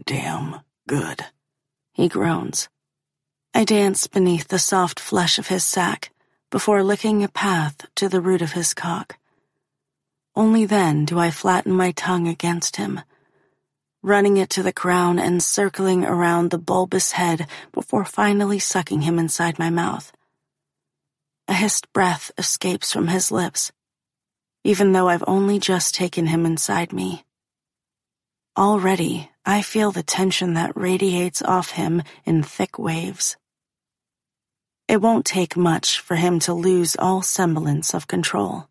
damn good, he groans. I dance beneath the soft flesh of his sack before licking a path to the root of his cock. Only then do I flatten my tongue against him, running it to the crown and circling around the bulbous head before finally sucking him inside my mouth. A hissed breath escapes from his lips, even though I've only just taken him inside me. Already, I feel the tension that radiates off him in thick waves. It won't take much for him to lose all semblance of control.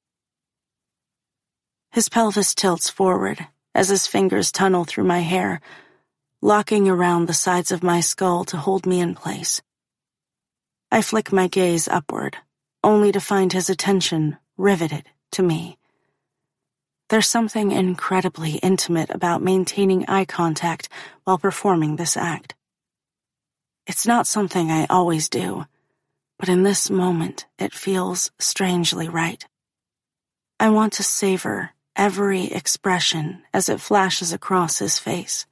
His pelvis tilts forward as his fingers tunnel through my hair, locking around the sides of my skull to hold me in place. I flick my gaze upward, only to find his attention riveted to me. There's something incredibly intimate about maintaining eye contact while performing this act. It's not something I always do, but in this moment it feels strangely right. I want to savor every expression as it flashes across his face.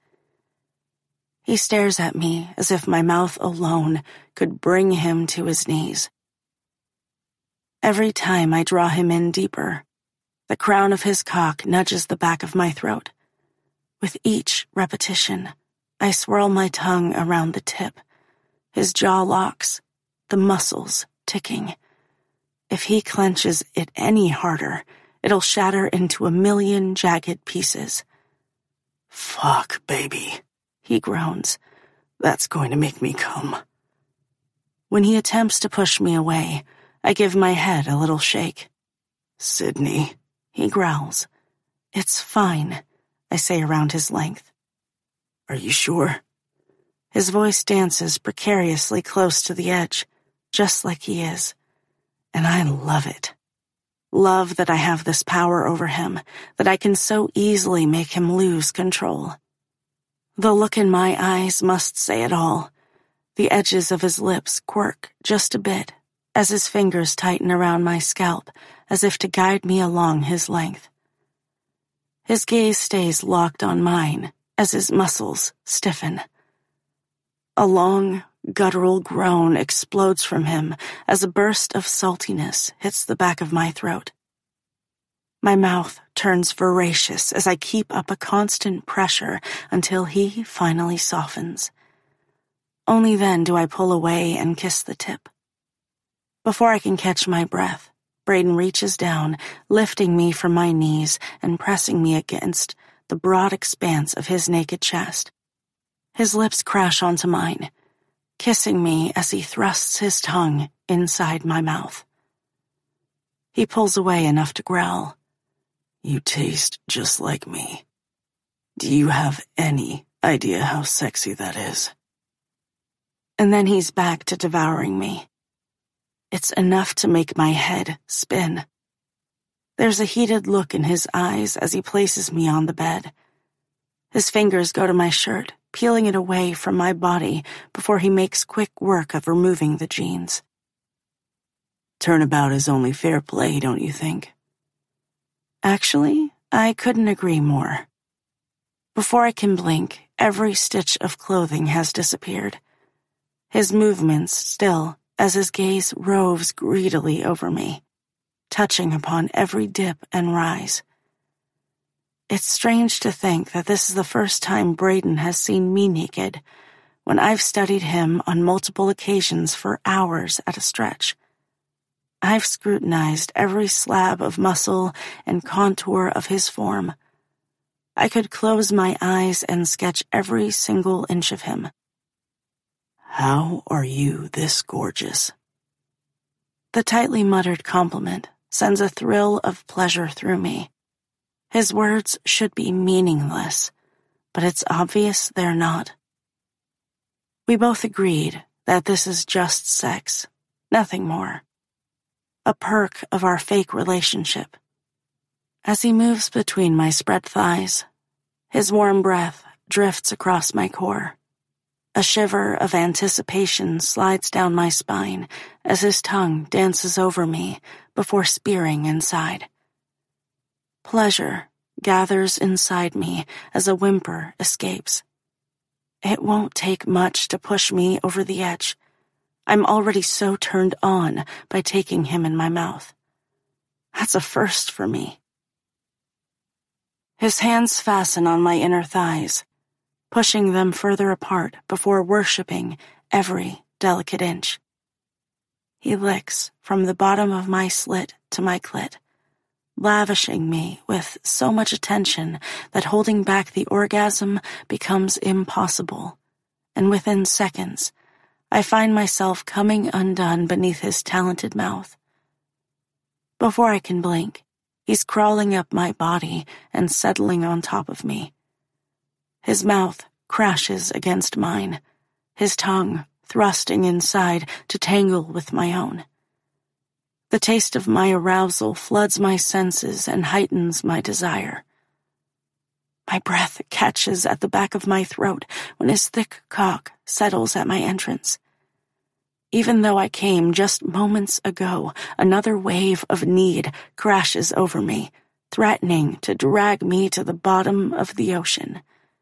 He stares at me as if my mouth alone could bring him to his knees. Every time I draw him in deeper, the crown of his cock nudges the back of my throat. With each repetition, I swirl my tongue around the tip, his jaw locks, the muscles ticking. If he clenches it any harder, it'll shatter into a million jagged pieces. Fuck, baby, he groans. That's going to make me come. When he attempts to push me away, I give my head a little shake. Sydney, he growls. It's fine, I say around his length. Are you sure? His voice dances precariously close to the edge, just like he is. And I love it. Love that I have this power over him, that I can so easily make him lose control. The look in my eyes must say it all. The edges of his lips quirk just a bit as his fingers tighten around my scalp as if to guide me along his length. His gaze stays locked on mine as his muscles stiffen. A long, guttural groan explodes from him as a burst of saltiness hits the back of my throat. My mouth turns voracious as I keep up a constant pressure until he finally softens. Only then do I pull away and kiss the tip. Before I can catch my breath, Braden reaches down, lifting me from my knees and pressing me against the broad expanse of his naked chest. His lips crash onto mine, kissing me as he thrusts his tongue inside my mouth. He pulls away enough to growl. You taste just like me. Do you have any idea how sexy that is? And then he's back to devouring me. It's enough to make my head spin. There's a heated look in his eyes as he places me on the bed. His fingers go to my shirt, peeling it away from my body before he makes quick work of removing the jeans. Turnabout is only fair play, don't you think? Actually, I couldn't agree more. Before I can blink, every stitch of clothing has disappeared. His movements still, as his gaze roves greedily over me, touching upon every dip and rise. It's strange to think that this is the first time Braden has seen me naked, when I've studied him on multiple occasions for hours at a stretch. I've scrutinized every slab of muscle and contour of his form. I could close my eyes and sketch every single inch of him. How are you this gorgeous? The tightly muttered compliment sends a thrill of pleasure through me. His words should be meaningless, but it's obvious they're not. We both agreed that this is just sex, nothing more. A perk of our fake relationship. As he moves between my spread thighs, his warm breath drifts across my core. A shiver of anticipation slides down my spine as his tongue dances over me before spearing inside. Pleasure gathers inside me as a whimper escapes. It won't take much to push me over the edge. I'm already so turned on by taking him in my mouth. That's a first for me. His hands fasten on my inner thighs, pushing them further apart before worshipping every delicate inch. He licks from the bottom of my slit to my clit, lavishing me with so much attention that holding back the orgasm becomes impossible, and within seconds, I find myself coming undone beneath his talented mouth. Before I can blink, he's crawling up my body and settling on top of me. His mouth crashes against mine, his tongue thrusting inside to tangle with my own. The taste of my arousal floods my senses and heightens my desire. My breath catches at the back of my throat when his thick cock settles at my entrance. Even though I came just moments ago, another wave of need crashes over me, threatening to drag me to the bottom of the ocean.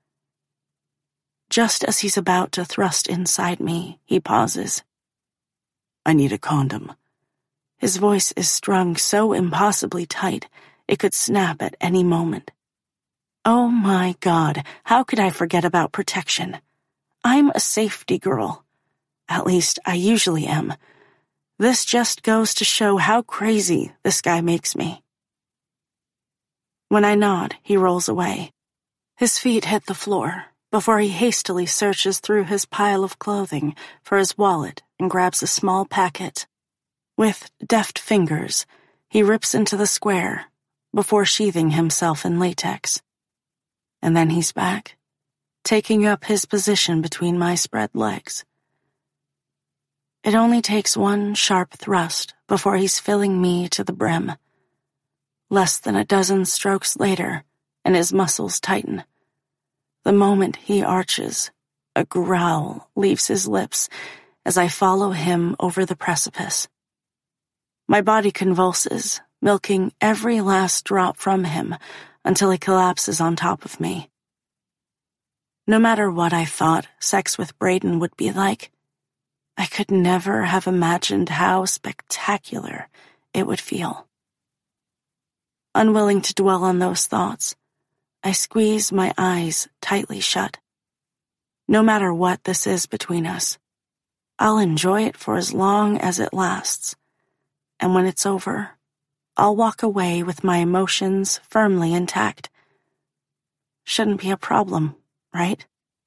Just as he's about to thrust inside me, he pauses. I need a condom. His voice is strung so impossibly tight, it could snap at any moment. Oh my God, how could I forget about protection? I'm a safety girl. At least I usually am. This just goes to show how crazy this guy makes me. When I nod, he rolls away. His feet hit the floor before he hastily searches through his pile of clothing for his wallet and grabs a small packet. With deft fingers, he rips into the square before sheathing himself in latex. And then he's back, taking up his position between my spread legs. It only takes one sharp thrust before he's filling me to the brim. Less than a dozen strokes later, and his muscles tighten. The moment he arches, a growl leaves his lips as I follow him over the precipice. My body convulses, milking every last drop from him until he collapses on top of me. No matter what I thought sex with Braden would be like, I could never have imagined how spectacular it would feel. Unwilling to dwell on those thoughts, I squeeze my eyes tightly shut. No matter what this is between us, I'll enjoy it for as long as it lasts, and when it's over, I'll walk away with my emotions firmly intact. Shouldn't be a problem, right?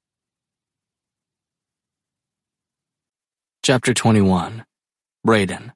Chapter 21. Braden.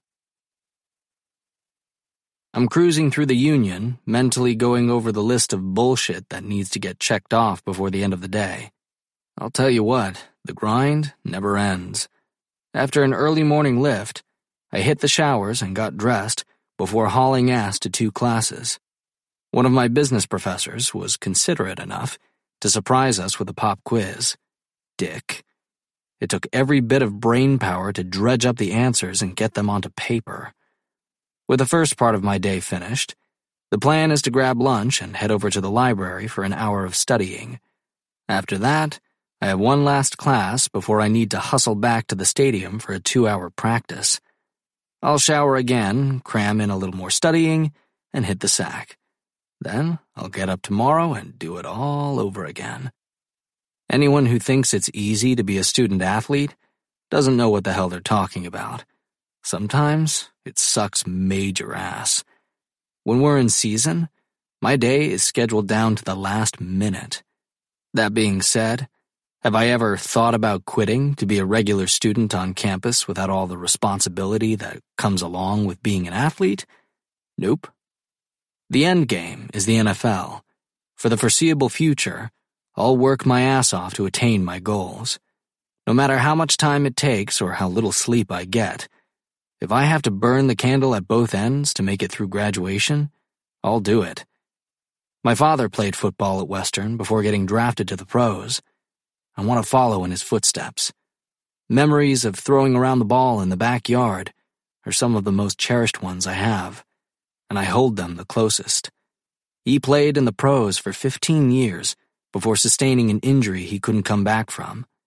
I'm cruising through the Union, mentally going over the list of bullshit that needs to get checked off before the end of the day. I'll tell you what, the grind never ends. After an early morning lift, I hit the showers and got dressed before hauling ass to 2 classes. One of my business professors was considerate enough to surprise us with a pop quiz. Dick. It took every bit of brain power to dredge up the answers and get them onto paper. With the first part of my day finished, the plan is to grab lunch and head over to the library for an hour of studying. After that, I have one last class before I need to hustle back to the stadium for a 2-hour practice. I'll shower again, cram in a little more studying, and hit the sack. Then I'll get up tomorrow and do it all over again. Anyone who thinks it's easy to be a student athlete doesn't know what the hell they're talking about. Sometimes it sucks major ass. When we're in season, my day is scheduled down to the last minute. That being said, have I ever thought about quitting to be a regular student on campus without all the responsibility that comes along with being an athlete? Nope. The end game is the NFL. For the foreseeable future, I'll work my ass off to attain my goals. No matter how much time it takes or how little sleep I get, if I have to burn the candle at both ends to make it through graduation, I'll do it. My father played football at Western before getting drafted to the pros. I want to follow in his footsteps. Memories of throwing around the ball in the backyard are some of the most cherished ones I have, and I hold them the closest. He played in the pros for 15 years before sustaining an injury he couldn't come back from.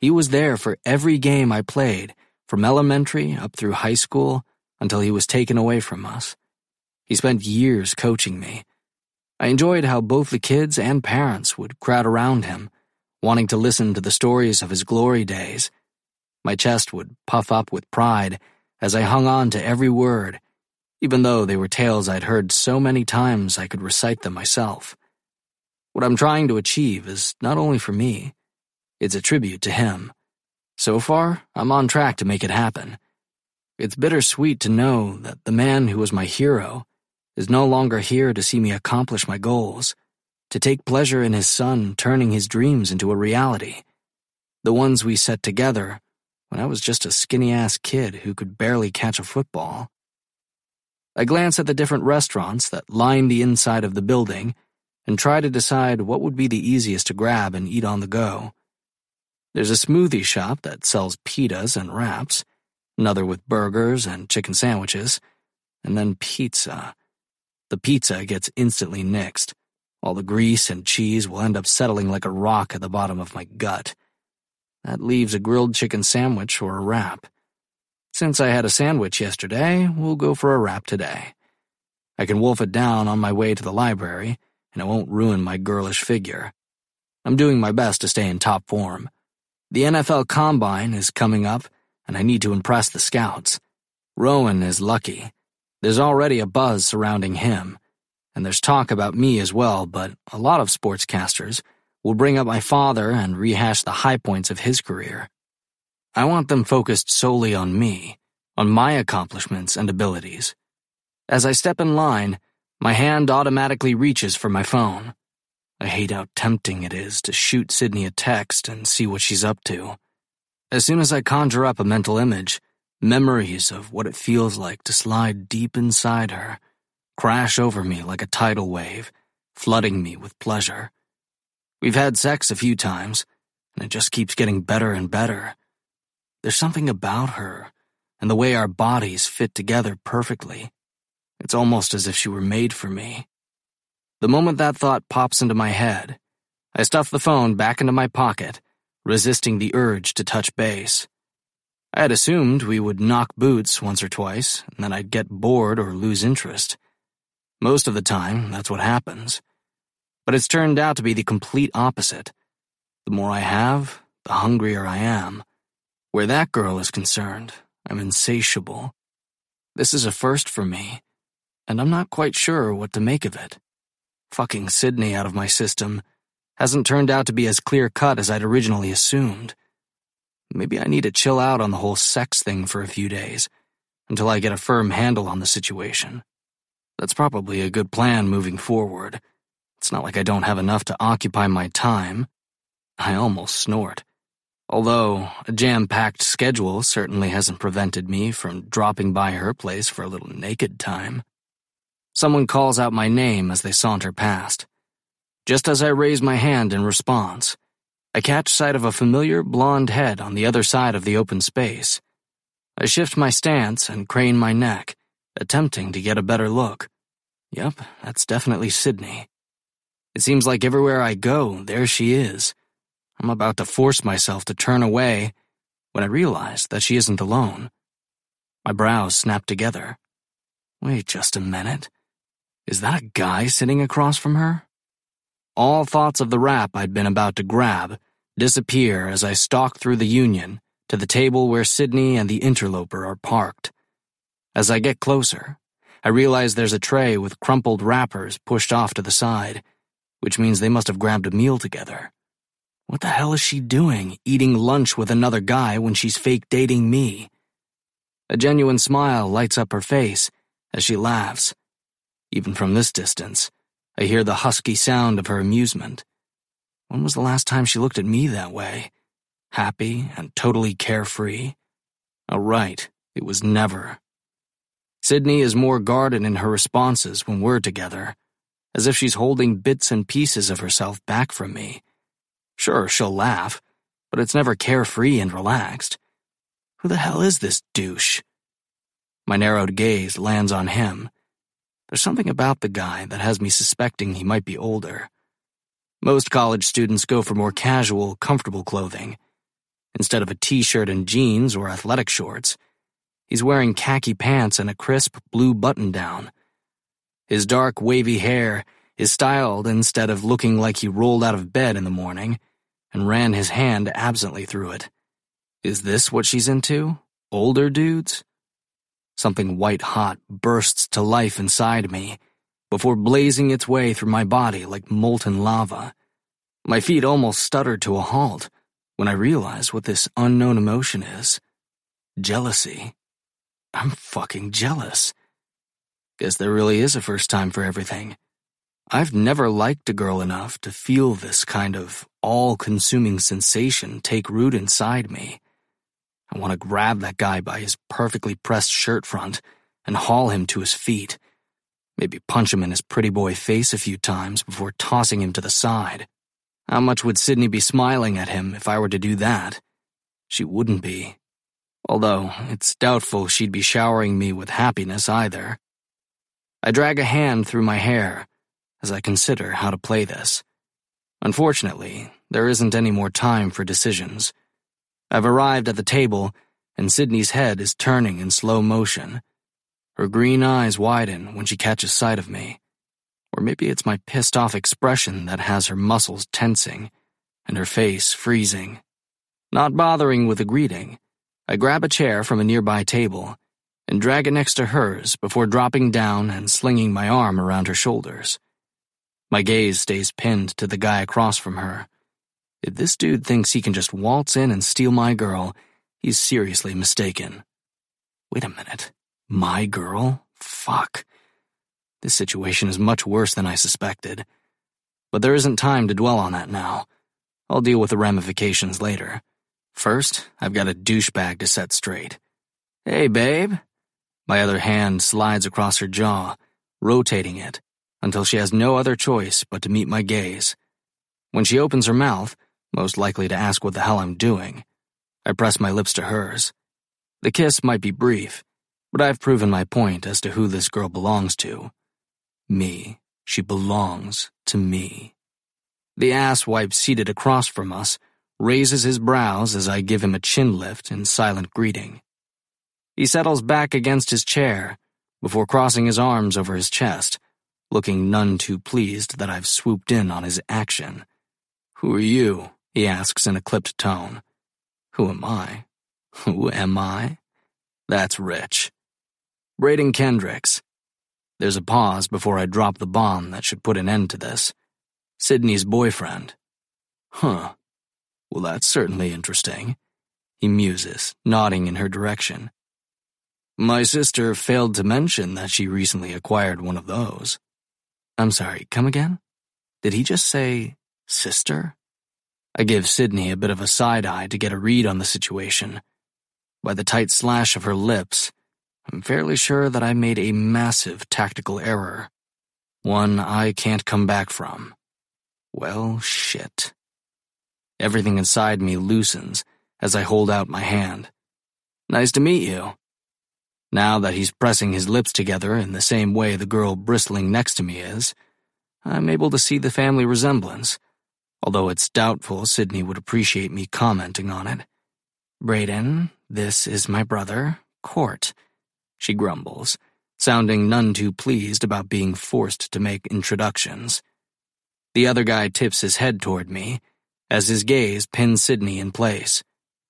He was there for every game I played, from elementary up through high school until he was taken away from us. He spent years coaching me. I enjoyed how both the kids and parents would crowd around him, wanting to listen to the stories of his glory days. My chest would puff up with pride as I hung on to every word, even though they were tales I'd heard so many times I could recite them myself. What I'm trying to achieve is not only for me, it's a tribute to him. So far, I'm on track to make it happen. It's bittersweet to know that the man who was my hero is no longer here to see me accomplish my goals, to take pleasure in his son turning his dreams into a reality. The ones we set together when I was just a skinny-ass kid who could barely catch a football. I glance at the different restaurants that line the inside of the building and try to decide what would be the easiest to grab and eat on the go. There's a smoothie shop that sells pitas and wraps, another with burgers and chicken sandwiches, and then pizza. The pizza gets instantly nixed. All the grease and cheese will end up settling like a rock at the bottom of my gut. That leaves a grilled chicken sandwich or a wrap. Since I had a sandwich yesterday, we'll go for a wrap today. I can wolf it down on my way to the library, and it won't ruin my girlish figure. I'm doing my best to stay in top form. The NFL Combine is coming up, and I need to impress the scouts. Rowan is lucky. There's already a buzz surrounding him, and there's talk about me as well, but a lot of sportscasters will bring up my father and rehash the high points of his career. I want them focused solely on me, on my accomplishments and abilities. As I step in line, my hand automatically reaches for my phone. I hate how tempting it is to shoot Sydney a text and see what she's up to. As soon as I conjure up a mental image, memories of what it feels like to slide deep inside her crash over me like a tidal wave, flooding me with pleasure. We've had sex a few times, and it just keeps getting better and better. There's something about her, and the way our bodies fit together perfectly. It's almost as if she were made for me. The moment that thought pops into my head, I stuff the phone back into my pocket, resisting the urge to touch base. I had assumed we would knock boots once or twice, and then I'd get bored or lose interest. Most of the time, that's what happens. But it's turned out to be the complete opposite. The more I have, the hungrier I am. Where that girl is concerned, I'm insatiable. This is a first for me, and I'm not quite sure what to make of it. Fucking Sydney out of my system hasn't turned out to be as clear-cut as I'd originally assumed. Maybe I need to chill out on the whole sex thing for a few days, until I get a firm handle on the situation. That's probably a good plan moving forward. It's not like I don't have enough to occupy my time. I almost snort. Although a jam-packed schedule certainly hasn't prevented me from dropping by her place for a little naked time. Someone calls out my name as they saunter past. Just as I raise my hand in response, I catch sight of a familiar blonde head on the other side of the open space. I shift my stance and crane my neck, attempting to get a better look. Yep, that's definitely Sydney. It seems like everywhere I go, there she is. I'm about to force myself to turn away when I realize that she isn't alone. My brows snap together. Wait just a minute. Is that a guy sitting across from her? All thoughts of the wrap I'd been about to grab disappear as I stalk through the Union to the table where Sydney and the interloper are parked. As I get closer, I realize there's a tray with crumpled wrappers pushed off to the side, which means they must have grabbed a meal together. What the hell is she doing, eating lunch with another guy when she's fake dating me? A genuine smile lights up her face as she laughs. Even from this distance, I hear the husky sound of her amusement. When was the last time she looked at me that way? Happy and totally carefree? Oh, right, it was never. Sydney is more guarded in her responses when we're together, as if she's holding bits and pieces of herself back from me. Sure, she'll laugh, but it's never carefree and relaxed. Who the hell is this douche? My narrowed gaze lands on him. There's something about the guy that has me suspecting he might be older. Most college students go for more casual, comfortable clothing. Instead of a t-shirt and jeans or athletic shorts, he's wearing khaki pants and a crisp blue button-down. His dark, wavy hair is styled instead of looking like he rolled out of bed in the morning and ran his hand absently through it. Is this what she's into? Older dudes? Something white-hot bursts to life inside me before blazing its way through my body like molten lava. My feet almost stuttered to a halt when I realized what this unknown emotion is. Jealousy. I'm fucking jealous. Guess there really is a first time for everything. I've never liked a girl enough to feel this kind of all-consuming sensation take root inside me. I want to grab that guy by his perfectly pressed shirt front and haul him to his feet. Maybe punch him in his pretty boy face a few times before tossing him to the side. How much would Sydney be smiling at him if I were to do that? She wouldn't be. Although it's doubtful she'd be showering me with happiness either. I drag a hand through my hair as I consider how to play this. Unfortunately, there isn't any more time for decisions. I've arrived at the table, and Sydney's head is turning in slow motion. Her green eyes widen when she catches sight of me. Or maybe it's my pissed-off expression that has her muscles tensing and her face freezing. Not bothering with a greeting, I grab a chair from a nearby table and drag it next to hers before dropping down and slinging my arm around her shoulders. My gaze stays pinned to the guy across from her. If this dude thinks he can just waltz in and steal my girl, he's seriously mistaken. Wait a minute. My girl? Fuck. This situation is much worse than I suspected. But there isn't time to dwell on that now. I'll deal with the ramifications later. First, I've got a douchebag to set straight. Hey, babe. My other hand slides across her jaw, rotating it until she has no other choice but to meet my gaze. When she opens her mouth, most likely to ask what the hell I'm doing, I press my lips to hers. The kiss might be brief, but I've proven my point as to who this girl belongs to. Me. She belongs to me. The asswipe seated across from us raises his brows as I give him a chin lift in silent greeting. He settles back against his chair before crossing his arms over his chest, looking none too pleased that I've swooped in on his action. Who are you? He asks in a clipped tone. Who am I? Who am I? That's rich. Braden Kendricks. There's a pause before I drop the bomb that should put an end to this. Sydney's boyfriend. Huh. Well, that's certainly interesting. He muses, nodding in her direction. My sister failed to mention that she recently acquired one of those. I'm sorry, come again? Did he just say sister? I give Sydney a bit of a side-eye to get a read on the situation. By the tight slash of her lips, I'm fairly sure that I made a massive tactical error. One I can't come back from. Well, shit. Everything inside me loosens as I hold out my hand. Nice to meet you. Now that he's pressing his lips together in the same way the girl bristling next to me is, I'm able to see the family resemblance, although it's doubtful Sydney would appreciate me commenting on it. Braden, this is my brother, Court, she grumbles, sounding none too pleased about being forced to make introductions. The other guy tips his head toward me, as his gaze pins Sydney in place.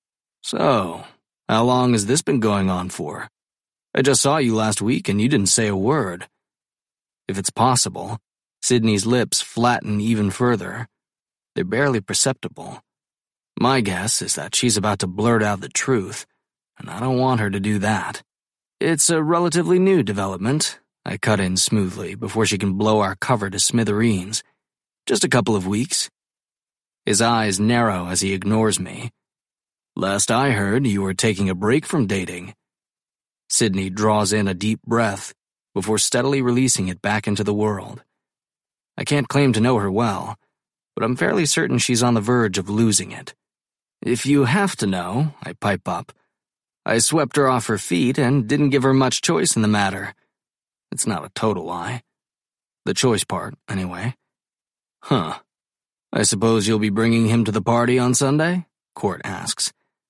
So, how long has this been going on for? I just saw you last week and you didn't say a word. If it's possible, Sydney's lips flatten even further. They're barely perceptible. My guess is that she's about to blurt out the truth, and I don't want her to do that. It's a relatively new development, I cut in smoothly before she can blow our cover to smithereens. Just a couple of weeks. His eyes narrow as he ignores me. Last I heard, you were taking a break from dating. Sydney draws in a deep breath before steadily releasing it back into the world. I can't claim to know her well, but I'm fairly certain she's on the verge of losing it. If you have to know, I pipe up, I swept her off her feet and didn't give her much choice in the matter. It's not a total lie. The choice part, anyway. Huh. I suppose you'll be bringing him to the party on Sunday? Court asks,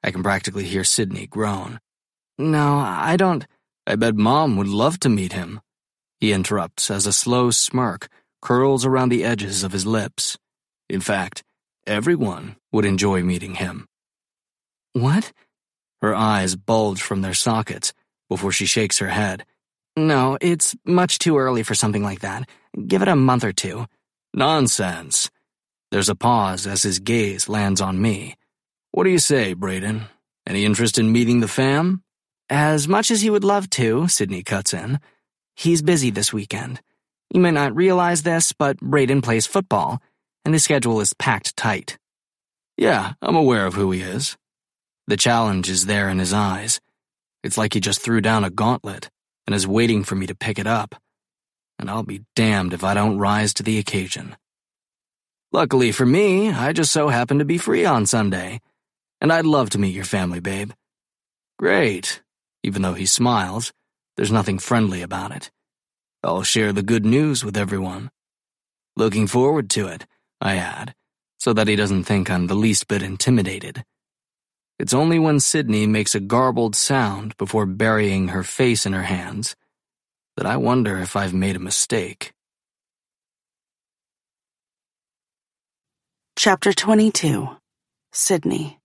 I can practically hear Sydney groan. No, I don't. I bet Mom would love to meet him. He interrupts as a slow smirk curls around the edges of his lips. In fact, everyone would enjoy meeting him. What? Her eyes bulge from their sockets before she shakes her head. No, it's much too early for something like that. Give it a month or two. Nonsense. There's a pause as his gaze lands on me. What do you say, Brayden? Any interest in meeting the fam? As much as he would love to, Sydney cuts in. He's busy this weekend. You may not realize this, but Brayden plays football, and his schedule is packed tight. Yeah, I'm aware of who he is. The challenge is there in his eyes. It's like he just threw down a gauntlet and is waiting for me to pick it up. And I'll be damned if I don't rise to the occasion. Luckily for me, I just so happen to be free on Sunday, and I'd love to meet your family, babe. Great. Even though he smiles, there's nothing friendly about it. I'll share the good news with everyone. Looking forward to it, I add, so that he doesn't think I'm the least bit intimidated. It's only when Sydney makes a garbled sound before burying her face in her hands that I wonder if I've made a mistake. Chapter 22. Sydney.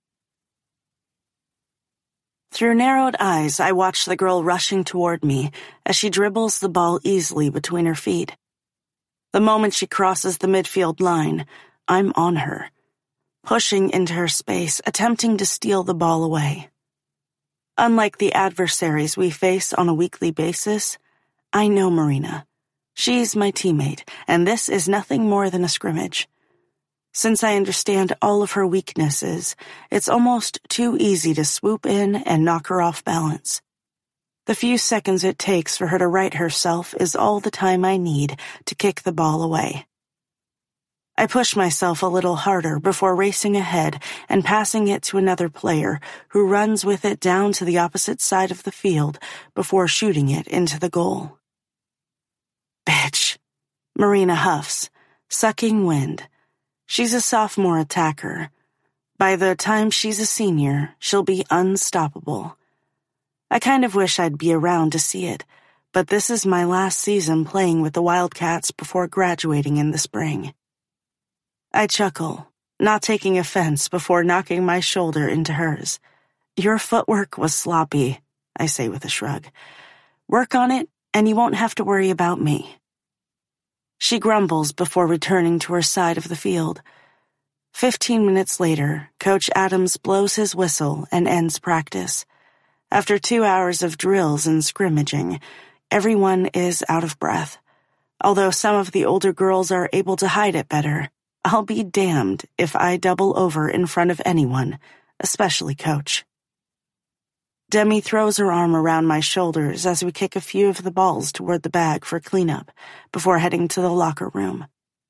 Through narrowed eyes, I watch the girl rushing toward me as she dribbles the ball easily between her feet. The moment she crosses the midfield line, I'm on her, pushing into her space, attempting to steal the ball away. Unlike the adversaries we face on a weekly basis, I know Marina. She's my teammate, and this is nothing more than a scrimmage. Since I understand all of her weaknesses, it's almost too easy to swoop in and knock her off balance. The few seconds it takes for her to right herself is all the time I need to kick the ball away. I push myself a little harder before racing ahead and passing it to another player who runs with it down to the opposite side of the field before shooting it into the goal. Bitch. Marina huffs, sucking wind. She's a sophomore attacker. By the time she's a senior, she'll be unstoppable. I kind of wish I'd be around to see it, but this is my last season playing with the Wildcats before graduating in the spring. I chuckle, not taking offense before knocking my shoulder into hers. Your footwork was sloppy, I say with a shrug. Work on it, and you won't have to worry about me. She grumbles before returning to her side of the field. 15 minutes later, Coach Adams blows his whistle and ends practice. After 2 hours of drills and scrimmaging, everyone is out of breath. Although some of the older girls are able to hide it better, I'll be damned if I double over in front of anyone, especially Coach. Demi throws her arm around my shoulders as we kick a few of the balls toward the bag for cleanup before heading to the locker room.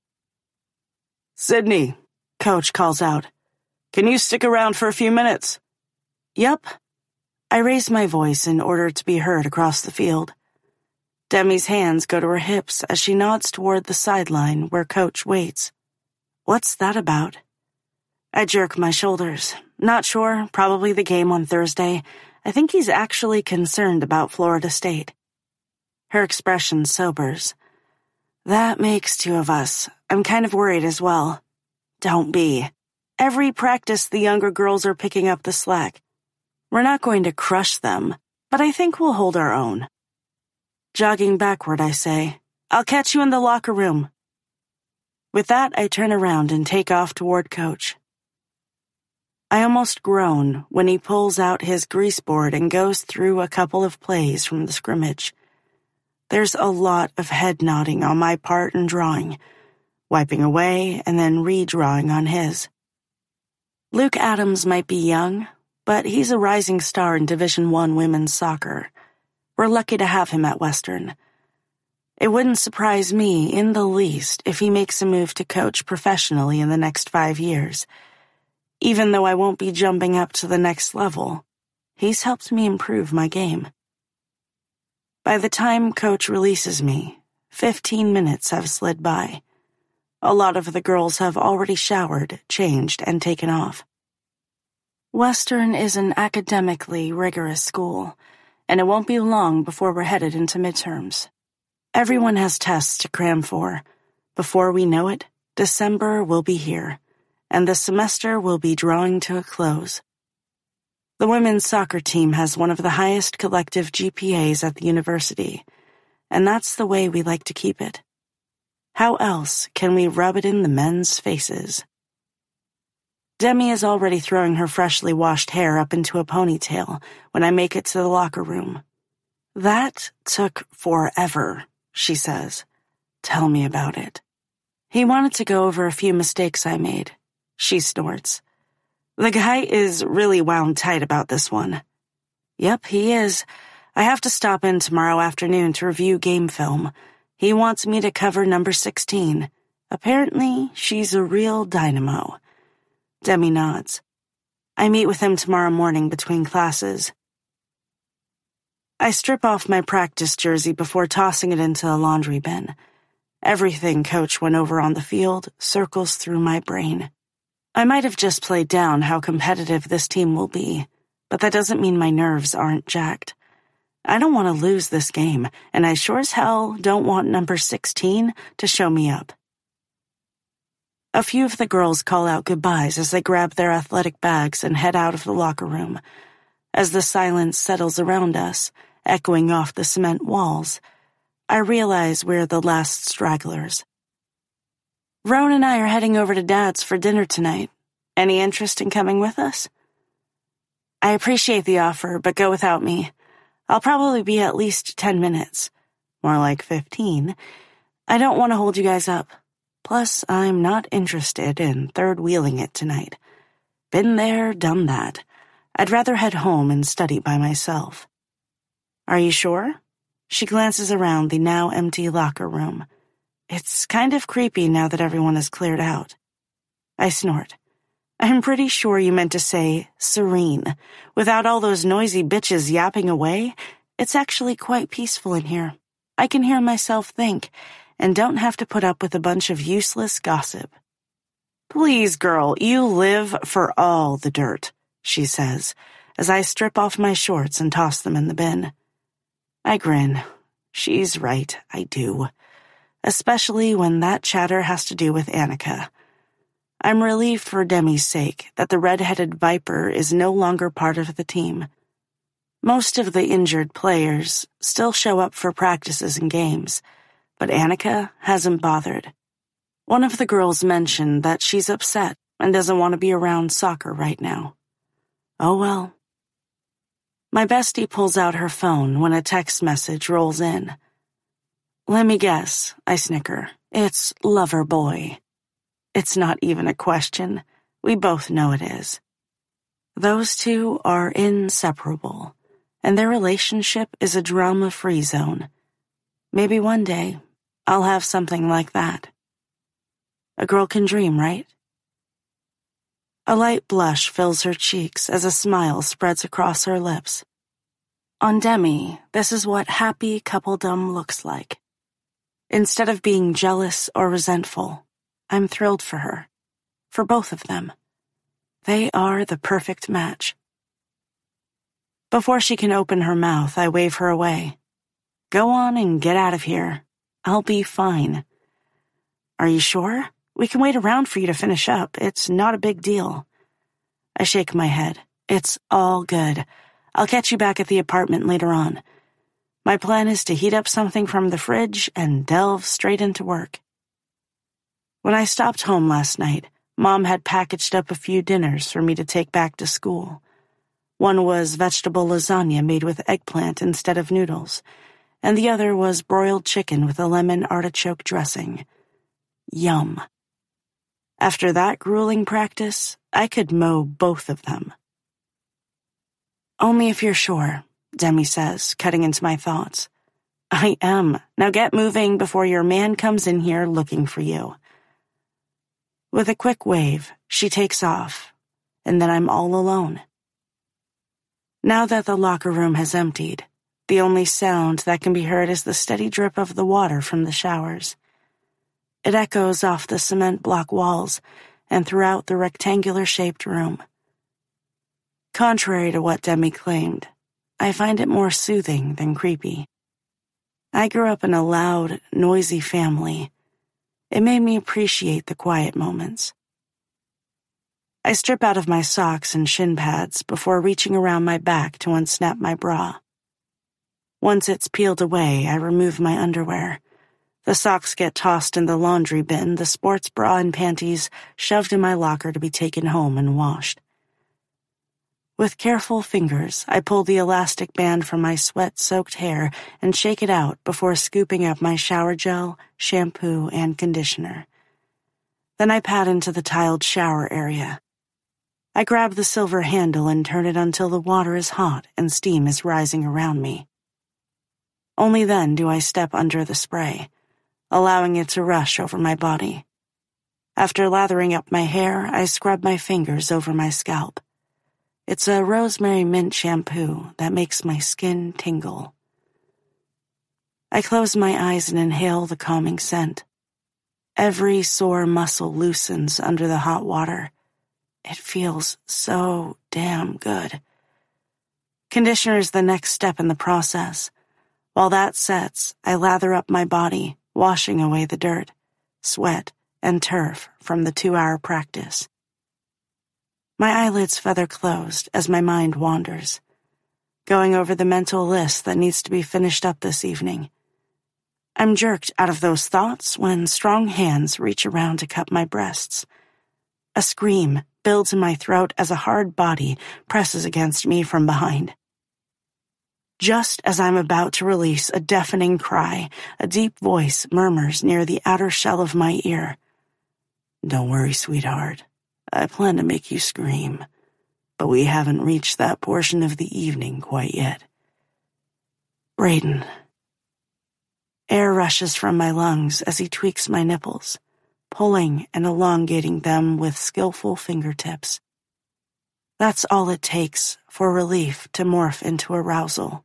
Sydney, Coach calls out. Can you stick around for a few minutes? Yup. I raise my voice in order to be heard across the field. Demi's hands go to her hips as she nods toward the sideline where Coach waits. What's that about? I jerk my shoulders. Not sure, probably the game on Thursday. I think he's actually concerned about Florida State. Her expression sobers. That makes two of us. I'm kind of worried as well. Don't be. Every practice the younger girls are picking up the slack. We're not going to crush them, but I think we'll hold our own. Jogging backward, I say, I'll catch you in the locker room. With that, I turn around and take off toward Coach. I almost groan when he pulls out his grease board and goes through a couple of plays from the scrimmage. There's a lot of head nodding on my part and drawing, wiping away and then redrawing on his. Luke Adams might be young, but he's a rising star in Division I women's soccer. We're lucky to have him at Western. It wouldn't surprise me in the least if he makes a move to coach professionally in the next 5 years. Even though I won't be jumping up to the next level, he's helped me improve my game. By the time Coach releases me, 15 minutes have slid by. A lot of the girls have already showered, changed, and taken off. Western is an academically rigorous school, and it won't be long before we're headed into midterms. Everyone has tests to cram for. Before we know it, December will be here, and the semester will be drawing to a close. The women's soccer team has one of the highest collective GPAs at the university, and that's the way we like to keep it. How else can we rub it in the men's faces? Demi is already throwing her freshly washed hair up into a ponytail when I make it to the locker room. "That took forever," she says. "Tell me about it." "He wanted to go over a few mistakes I made," she snorts. "The guy is really wound tight about this one." "Yep, he is. I have to stop in tomorrow afternoon to review game film. He wants me to cover number 16. Apparently, she's a real dynamo." Demi nods. I meet with him tomorrow morning between classes. I strip off my practice jersey before tossing it into the laundry bin. Everything Coach went over on the field circles through my brain. I might have just played down how competitive this team will be, but that doesn't mean my nerves aren't jacked. I don't want to lose this game, and I sure as hell don't want number 16 to show me up. A few of the girls call out goodbyes as they grab their athletic bags and head out of the locker room. As the silence settles around us, echoing off the cement walls, I realize we're the last stragglers. "Roan and I are heading over to Dad's for dinner tonight. Any interest in coming with us?" "I appreciate the offer, but go without me. I'll probably be at least 10 minutes. More like 15. I don't want to hold you guys up. Plus, I'm not interested in third-wheeling it tonight. Been there, done that. I'd rather head home and study by myself." "Are you sure?" She glances around the now empty locker room. "It's kind of creepy now that everyone has cleared out." I snort. "I'm pretty sure you meant to say serene. Without all those noisy bitches yapping away, it's actually quite peaceful in here. I can hear myself think, and don't have to put up with a bunch of useless gossip." "Please, girl, you live for all the dirt," she says, as I strip off my shorts and toss them in the bin. I grin. She's right, I do. Especially when that chatter has to do with Annika. I'm relieved for Demi's sake that the red-headed viper is no longer part of the team. Most of the injured players still show up for practices and games, but Annika hasn't bothered. One of the girls mentioned that she's upset and doesn't want to be around soccer right now. Oh well. My bestie pulls out her phone when a text message rolls in. "Let me guess," I snicker. "It's lover boy." It's not even a question. We both know it is. Those two are inseparable, and their relationship is a drama-free zone. Maybe one day, I'll have something like that. A girl can dream, right? A light blush fills her cheeks as a smile spreads across her lips. On Demi, this is what happy coupledom looks like. Instead of being jealous or resentful, I'm thrilled for her. For both of them. They are the perfect match. Before she can open her mouth, I wave her away. "Go on and get out of here. I'll be fine." "Are you sure? We can wait around for you to finish up. It's not a big deal." I shake my head. "It's all good. I'll catch you back at the apartment later on. My plan is to heat up something from the fridge and delve straight into work." When I stopped home last night, Mom had packaged up a few dinners for me to take back to school. One was vegetable lasagna made with eggplant instead of noodles, and the other was broiled chicken with a lemon artichoke dressing. Yum. After that grueling practice, I could mow both of them. "Only if you're sure," Demi says, cutting into my thoughts. "I am. Now get moving before your man comes in here looking for you." With a quick wave, she takes off, and then I'm all alone. Now that the locker room has emptied, the only sound that can be heard is the steady drip of the water from the showers. It echoes off the cement block walls and throughout the rectangular-shaped room. Contrary to what Demi claimed, I find it more soothing than creepy. I grew up in a loud, noisy family. It made me appreciate the quiet moments. I strip out of my socks and shin pads before reaching around my back to unsnap my bra. Once it's peeled away, I remove my underwear. The socks get tossed in the laundry bin, the sports bra and panties shoved in my locker to be taken home and washed. With careful fingers, I pull the elastic band from my sweat-soaked hair and shake it out before scooping up my shower gel, shampoo, and conditioner. Then I pat into the tiled shower area. I grab the silver handle and turn it until the water is hot and steam is rising around me. Only then do I step under the spray, allowing it to rush over my body. After lathering up my hair, I scrub my fingers over my scalp. It's a rosemary mint shampoo that makes my skin tingle. I close my eyes and inhale the calming scent. Every sore muscle loosens under the hot water. It feels so damn good. Conditioner is the next step in the process. While that sets, I lather up my body, washing away the dirt, sweat, and turf from the 2-hour practice. My eyelids feather closed as my mind wanders, going over the mental list that needs to be finished up this evening. I'm jerked out of those thoughts when strong hands reach around to cup my breasts. A scream builds in my throat as a hard body presses against me from behind. Just as I'm about to release a deafening cry, a deep voice murmurs near the outer shell of my ear. "Don't worry, sweetheart. I plan to make you scream, but we haven't reached that portion of the evening quite yet." Brayden. Air rushes from my lungs as he tweaks my nipples, pulling and elongating them with skillful fingertips. That's all it takes for relief to morph into arousal.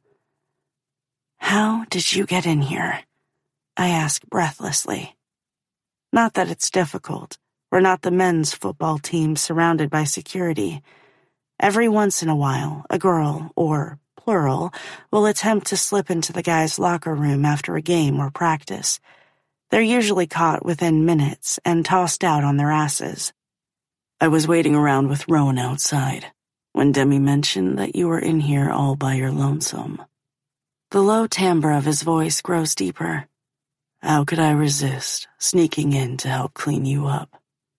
"How did you get in here?" I ask breathlessly. Not that it's difficult. We're not the men's football team surrounded by security. Every once in a while, a girl, or plural, will attempt to slip into the guys' locker room after a game or practice. They're usually caught within minutes and tossed out on their asses. "I was waiting around with Rowan outside when Demi mentioned that you were in here all by your lonesome." The low timbre of his voice grows deeper. "How could I resist sneaking in to help clean you up?"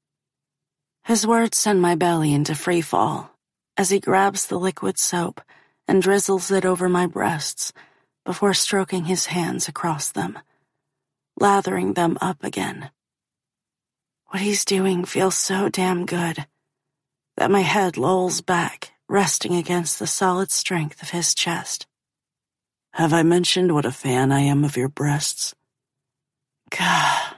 His words send my belly into free fall as he grabs the liquid soap and drizzles it over my breasts before stroking his hands across them, lathering them up again. What he's doing feels so damn good that my head lolls back, resting against the solid strength of his chest. "Have I mentioned what a fan I am of your breasts?" Gah.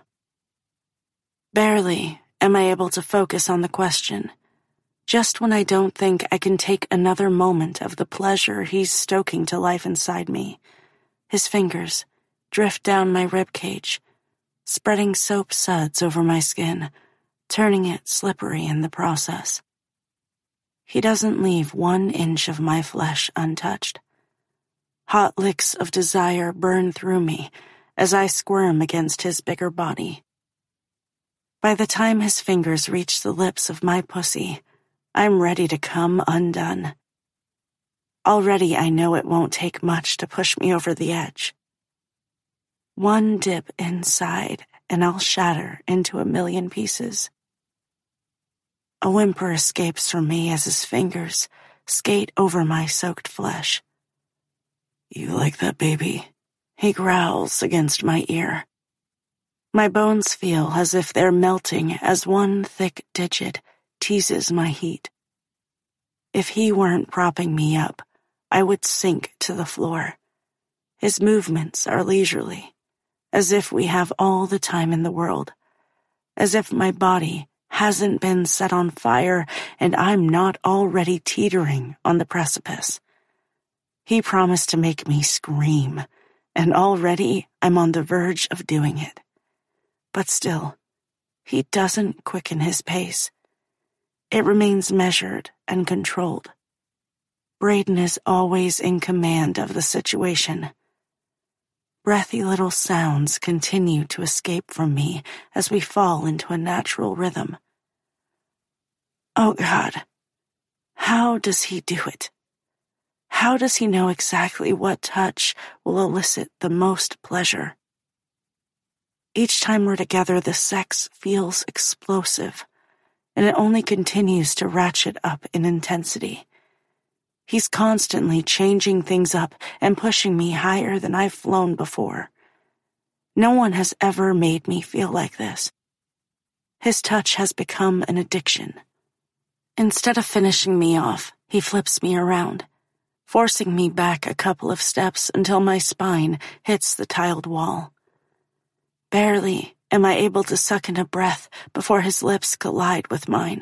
Barely am I able to focus on the question, just when I don't think I can take another moment of the pleasure he's stoking to life inside me. His fingers drift down my ribcage, spreading soap suds over my skin, turning it slippery in the process. He doesn't leave 1 inch of my flesh untouched. Hot licks of desire burn through me as I squirm against his bigger body. By the time his fingers reach the lips of my pussy, I'm ready to come undone. Already I know it won't take much to push me over the edge. 1 dip inside and I'll shatter into 1,000,000 pieces. A whimper escapes from me as his fingers skate over my soaked flesh. "You like that, baby?" He growls against my ear. My bones feel as if they're melting as 1 thick digit teases my heat. If he weren't propping me up, I would sink to the floor. His movements are leisurely, as if we have all the time in the world, as if my body hasn't been set on fire and I'm not already teetering on the precipice. He promised to make me scream, and already I'm on the verge of doing it. But still, he doesn't quicken his pace. It remains measured and controlled. Braden is always in command of the situation. Breathy little sounds continue to escape from me as we fall into a natural rhythm. Oh God, how does he do it? How does he know exactly what touch will elicit the most pleasure? Each time we're together, the sex feels explosive, and it only continues to ratchet up in intensity. He's constantly changing things up and pushing me higher than I've flown before. No one has ever made me feel like this. His touch has become an addiction. Instead of finishing me off, he flips me around, forcing me back a couple of steps until my spine hits the tiled wall. Barely am I able to suck in a breath before his lips collide with mine.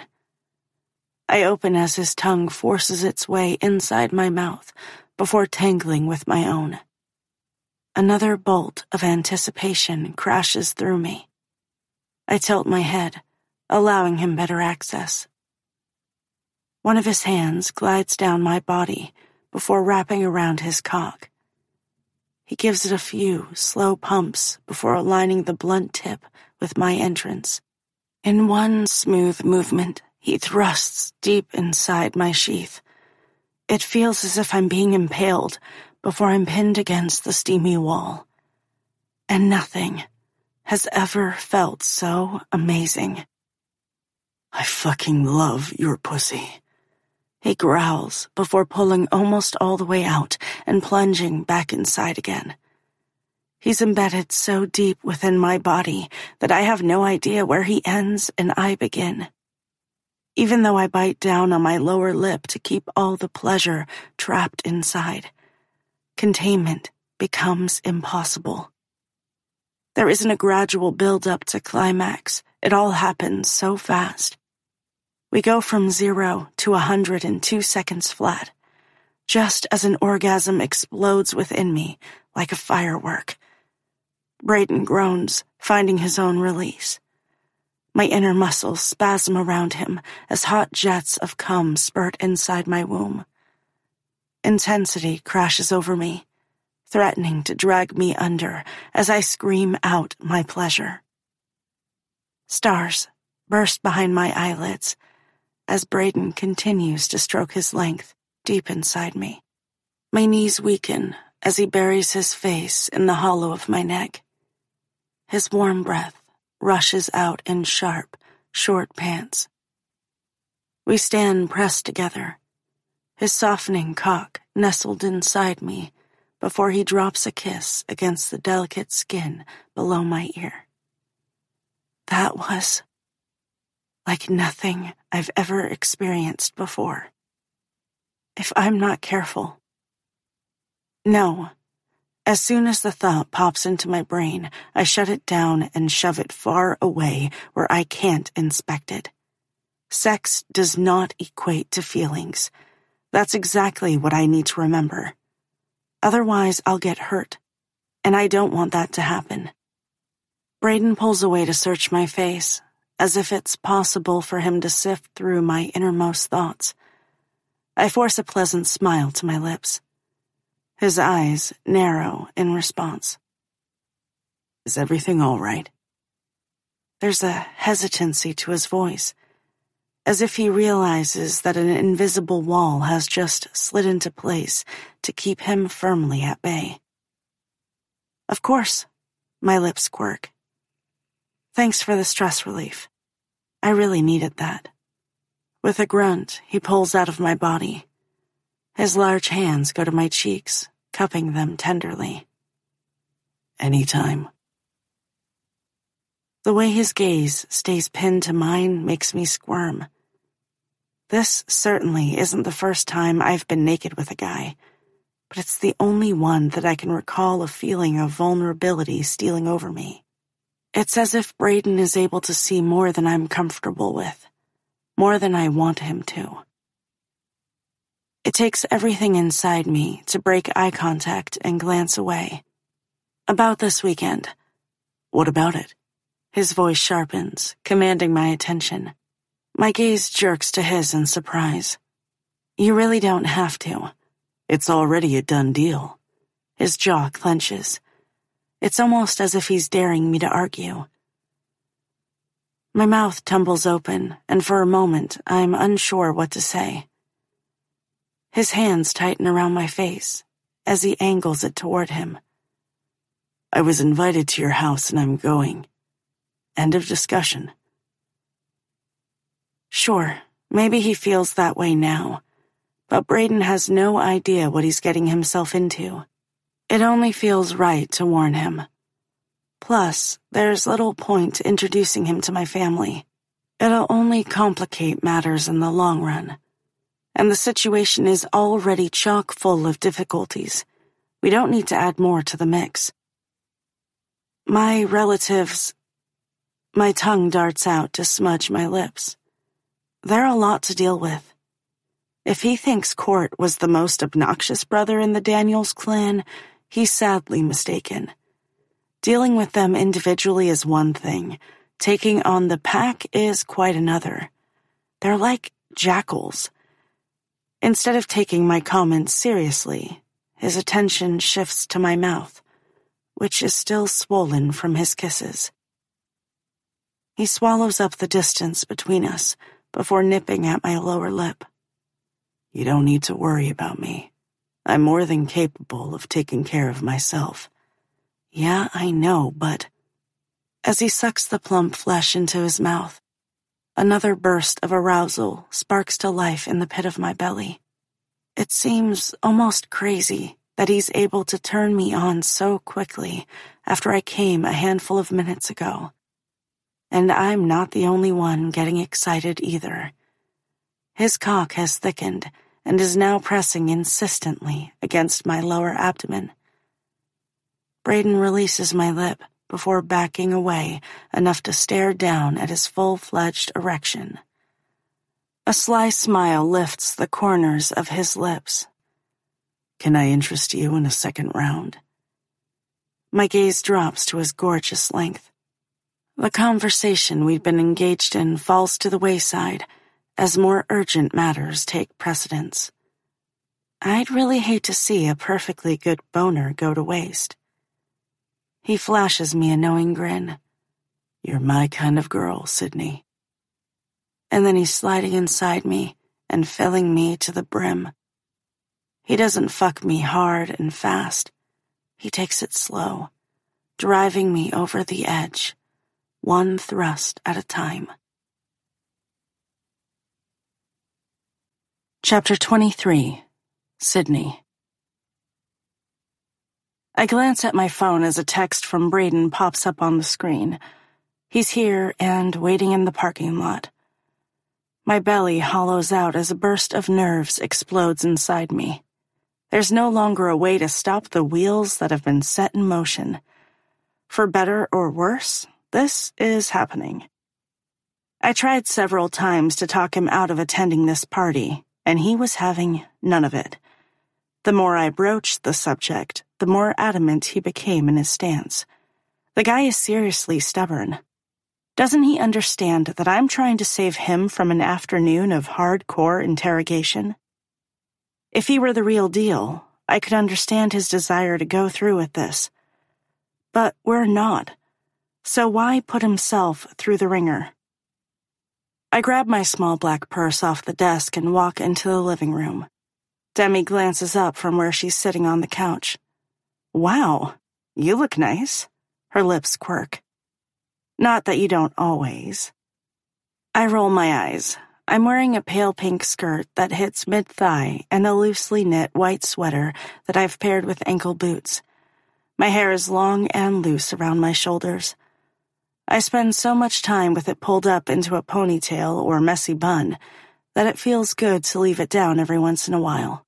I open as his tongue forces its way inside my mouth before tangling with my own. Another bolt of anticipation crashes through me. I tilt my head, allowing him better access. One of his hands glides down my body before wrapping around his cock. He gives it a few slow pumps before aligning the blunt tip with my entrance. In one smooth movement, he thrusts deep inside my sheath. It feels as if I'm being impaled before I'm pinned against the steamy wall. And nothing has ever felt so amazing. I fucking love your pussy. He growls before pulling almost all the way out and plunging back inside again. He's embedded so deep within my body that I have no idea where he ends and I begin. Even though I bite down on my lower lip to keep all the pleasure trapped inside, containment becomes impossible. There isn't a gradual build-up to climax. It all happens so fast. We go from 0 to 100 in 2 seconds flat, just as an orgasm explodes within me like a firework. Braden groans, finding his own release. My inner muscles spasm around him as hot jets of cum spurt inside my womb. Intensity crashes over me, threatening to drag me under as I scream out my pleasure. Stars burst behind my eyelids as Braden continues to stroke his length deep inside me. My knees weaken as he buries his face in the hollow of my neck. His warm breath rushes out in sharp, short pants. We stand pressed together, his softening cock nestled inside me before he drops a kiss against the delicate skin below my ear. That was like nothing I've ever experienced before. If I'm not careful. No. As soon as the thought pops into my brain, I shut it down and shove it far away where I can't inspect it. Sex does not equate to feelings. That's exactly what I need to remember. Otherwise, I'll get hurt, and I don't want that to happen. Braden pulls away to search my face, as if it's possible for him to sift through my innermost thoughts. I force a pleasant smile to my lips. His eyes narrow in response. Is everything all right? There's a hesitancy to his voice, as if he realizes that an invisible wall has just slid into place to keep him firmly at bay. Of course, my lips quirk. Thanks for the stress relief. I really needed that. With a grunt, he pulls out of my body. His large hands go to my cheeks, cupping them tenderly. Anytime. The way his gaze stays pinned to mine makes me squirm. This certainly isn't the first time I've been naked with a guy, but it's the only one that I can recall a feeling of vulnerability stealing over me. It's as if Braden is able to see more than I'm comfortable with, more than I want him to. It takes everything inside me to break eye contact and glance away. About this weekend. What about it? His voice sharpens, commanding my attention. My gaze jerks to his in surprise. You really don't have to. It's already a done deal. His jaw clenches. It's almost as if he's daring me to argue. My mouth tumbles open, and for a moment, I'm unsure what to say. His hands tighten around my face as he angles it toward him. I was invited to your house and I'm going. End of discussion. Sure, maybe he feels that way now, but Braden has no idea what he's getting himself into. It only feels right to warn him. Plus, there's little point introducing him to my family. It'll only complicate matters in the long run. And the situation is already chock full of difficulties. We don't need to add more to the mix. My relatives... My tongue darts out to smudge my lips. They're a lot to deal with. If he thinks Court was the most obnoxious brother in the Daniels clan, he's sadly mistaken. Dealing with them individually is one thing. Taking on the pack is quite another. They're like jackals. Instead of taking my comments seriously, his attention shifts to my mouth, which is still swollen from his kisses. He swallows up the distance between us before nipping at my lower lip. You don't need to worry about me. I'm more than capable of taking care of myself. Yeah, I know, but... As he sucks the plump flesh into his mouth, another burst of arousal sparks to life in the pit of my belly. It seems almost crazy that he's able to turn me on so quickly after I came a handful of minutes ago. And I'm not the only one getting excited either. His cock has thickened and is now pressing insistently against my lower abdomen. Braden releases my lip before backing away enough to stare down at his full-fledged erection. A sly smile lifts the corners of his lips. Can I interest you in a second round? My gaze drops to his gorgeous length. The conversation we'd been engaged in falls to the wayside as more urgent matters take precedence. I'd really hate to see a perfectly good boner go to waste. He flashes me a knowing grin. You're my kind of girl, Sydney. And then he's sliding inside me and filling me to the brim. He doesn't fuck me hard and fast. He takes it slow, driving me over the edge, one thrust at a time. Chapter 23. Sydney. I glance at my phone as a text from Braden pops up on the screen. He's here and waiting in the parking lot. My belly hollows out as a burst of nerves explodes inside me. There's no longer a way to stop the wheels that have been set in motion. For better or worse, this is happening. I tried several times to talk him out of attending this party, and he was having none of it. The more I broached the subject, the more adamant he became in his stance. The guy is seriously stubborn. Doesn't he understand that I'm trying to save him from an afternoon of hardcore interrogation? If he were the real deal, I could understand his desire to go through with this. But we're not. So why put himself through the ringer? I grab my small black purse off the desk and walk into the living room. Demi glances up from where she's sitting on the couch. Wow, you look nice. Her lips quirk. Not that you don't always. I roll my eyes. I'm wearing a pale pink skirt that hits mid-thigh and a loosely knit white sweater that I've paired with ankle boots. My hair is long and loose around my shoulders. I spend so much time with it pulled up into a ponytail or messy bun that it feels good to leave it down every once in a while.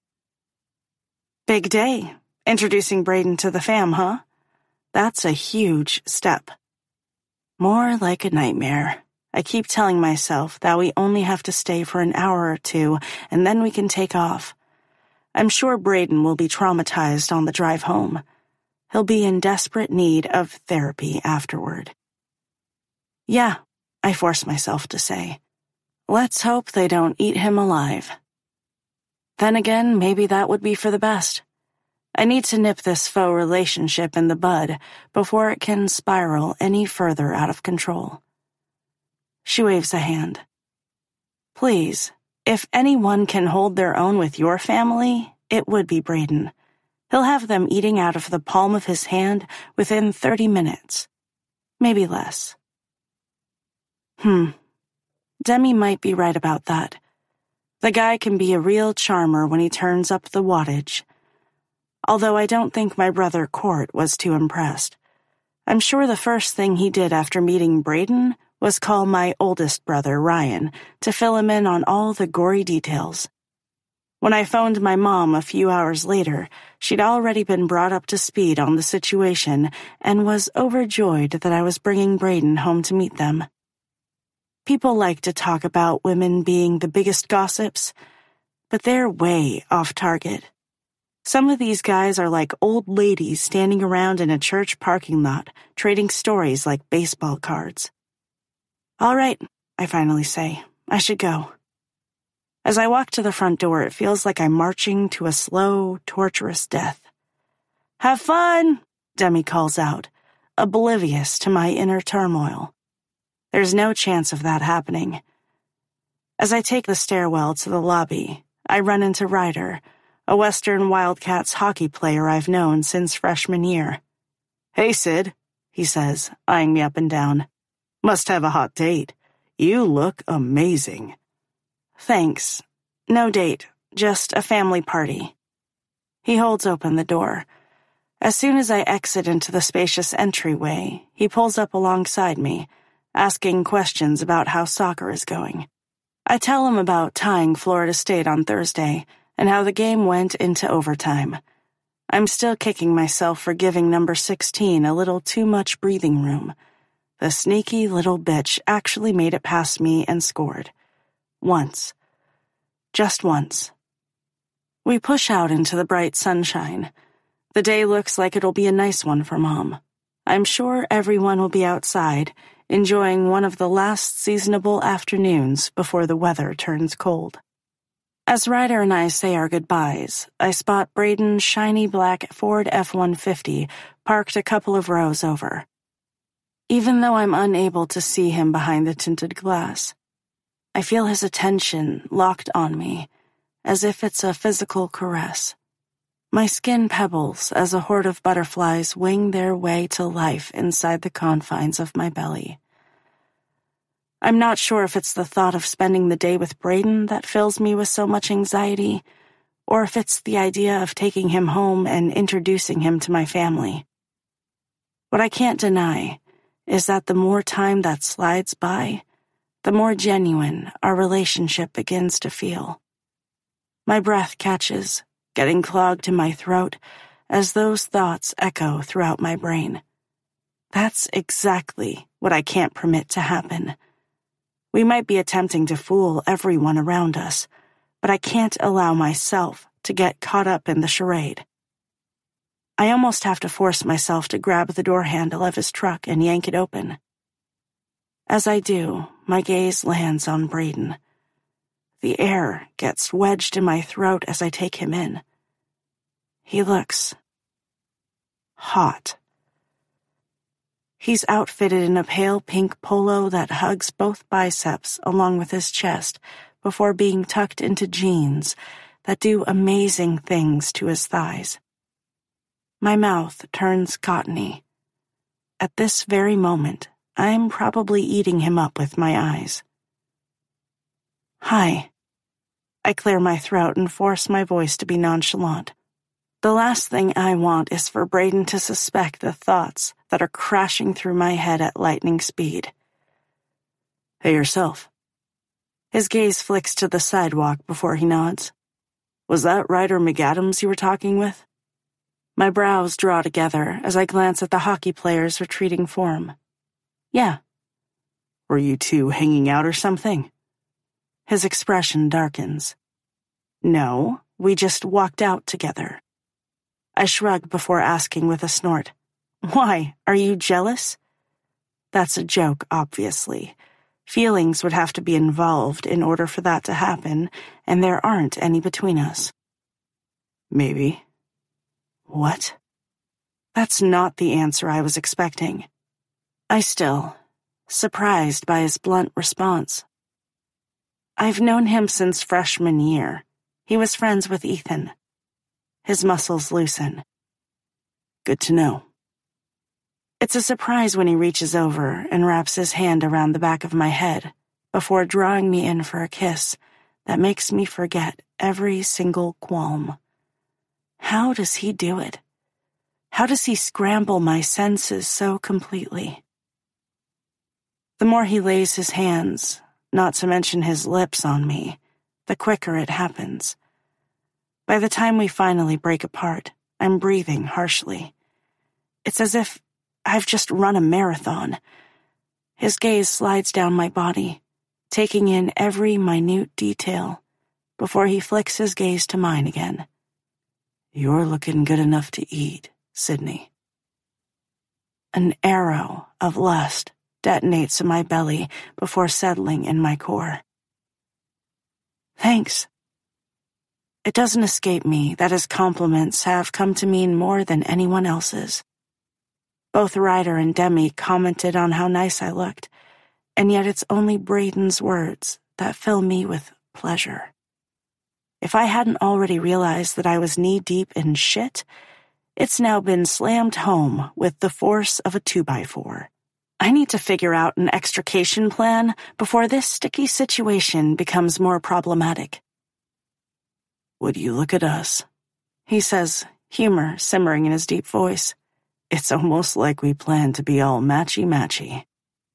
Big day. Introducing Braden to the fam, huh? That's a huge step. More like a nightmare. I keep telling myself that we only have to stay for an hour or two and then we can take off. I'm sure Braden will be traumatized on the drive home. He'll be in desperate need of therapy afterward. Yeah, I force myself to say. Let's hope they don't eat him alive. Then again, maybe that would be for the best. I need to nip this faux relationship in the bud before it can spiral any further out of control. She waves a hand. Please, if anyone can hold their own with your family, it would be Braden. He'll have them eating out of the palm of his hand within 30 minutes. Maybe less. Demi might be right about that. The guy can be a real charmer when he turns up the wattage. Although I don't think my brother Court was too impressed. I'm sure the first thing he did after meeting Braden was call my oldest brother, Ryan, to fill him in on all the gory details. When I phoned my mom a few hours later, she'd already been brought up to speed on the situation and was overjoyed that I was bringing Braden home to meet them. People like to talk about women being the biggest gossips, but they're way off target. Some of these guys are like old ladies standing around in a church parking lot, trading stories like baseball cards. All right, I finally say. I should go. As I walk to the front door, it feels like I'm marching to a slow, torturous death. Have fun, Demi calls out, oblivious to my inner turmoil. There's no chance of that happening. As I take the stairwell to the lobby, I run into Ryder, a Western Wildcats hockey player I've known since freshman year. Hey, Sid, he says, eyeing me up and down. Must have a hot date. You look amazing. Thanks. No date, just a family party. He holds open the door. As soon as I exit into the spacious entryway, he pulls up alongside me, asking questions about how soccer is going. I tell him about tying Florida State on Thursday and how the game went into overtime. I'm still kicking myself for giving number 16 a little too much breathing room. The sneaky little bitch actually made it past me and scored. Once. Just once. We push out into the bright sunshine. The day looks like it'll be a nice one for Mom. I'm sure everyone will be outside, enjoying one of the last seasonable afternoons before the weather turns cold. As Ryder and I say our goodbyes, I spot Braden's shiny black Ford F-150 parked a couple of rows over. Even though I'm unable to see him behind the tinted glass, I feel his attention locked on me, as if it's a physical caress. My skin pebbles as a horde of butterflies wing their way to life inside the confines of my belly. I'm not sure if it's the thought of spending the day with Braden that fills me with so much anxiety, or if it's the idea of taking him home and introducing him to my family. What I can't deny is that the more time that slides by, the more genuine our relationship begins to feel. My breath catches, getting clogged in my throat as those thoughts echo throughout my brain. That's exactly what I can't permit to happen. We might be attempting to fool everyone around us, but I can't allow myself to get caught up in the charade. I almost have to force myself to grab the door handle of his truck and yank it open. As I do, my gaze lands on Braden. The air gets wedged in my throat as I take him in. He looks hot. He's outfitted in a pale pink polo that hugs both biceps along with his chest before being tucked into jeans that do amazing things to his thighs. My mouth turns cottony. At this very moment, I'm probably eating him up with my eyes. Hi. I clear my throat and force my voice to be nonchalant. The last thing I want is for Braden to suspect the thoughts that are crashing through my head at lightning speed. Hey, yourself. His gaze flicks to the sidewalk before he nods. Was that Ryder McAdams you were talking with? My brows draw together as I glance at the hockey player's retreating form. Yeah. Were you two hanging out or something? His expression darkens. No, we just walked out together. I shrug before asking with a snort. Why, are you jealous? That's a joke, obviously. Feelings would have to be involved in order for that to happen, and there aren't any between us. Maybe. What? That's not the answer I was expecting. I still, surprised by his blunt response. I've known him since freshman year. He was friends with Ethan. His muscles loosen. Good to know. It's a surprise when he reaches over and wraps his hand around the back of my head before drawing me in for a kiss that makes me forget every single qualm. How does he do it? How does he scramble my senses so completely? The more he lays his hands, not to mention his lips, on me, the quicker it happens. By the time we finally break apart, I'm breathing harshly. It's as if I've just run a marathon. His gaze slides down my body, taking in every minute detail, before he flicks his gaze to mine again. You're looking good enough to eat, Sydney. An arrow of lust detonates in my belly before settling in my core. Thanks. It doesn't escape me that his compliments have come to mean more than anyone else's. Both Ryder and Demi commented on how nice I looked, and yet it's only Braden's words that fill me with pleasure. If I hadn't already realized that I was knee-deep in shit, it's now been slammed home with the force of a 2x4. I need to figure out an extrication plan before this sticky situation becomes more problematic. Would you look at us? He says, humor simmering in his deep voice. It's almost like we plan to be all matchy-matchy.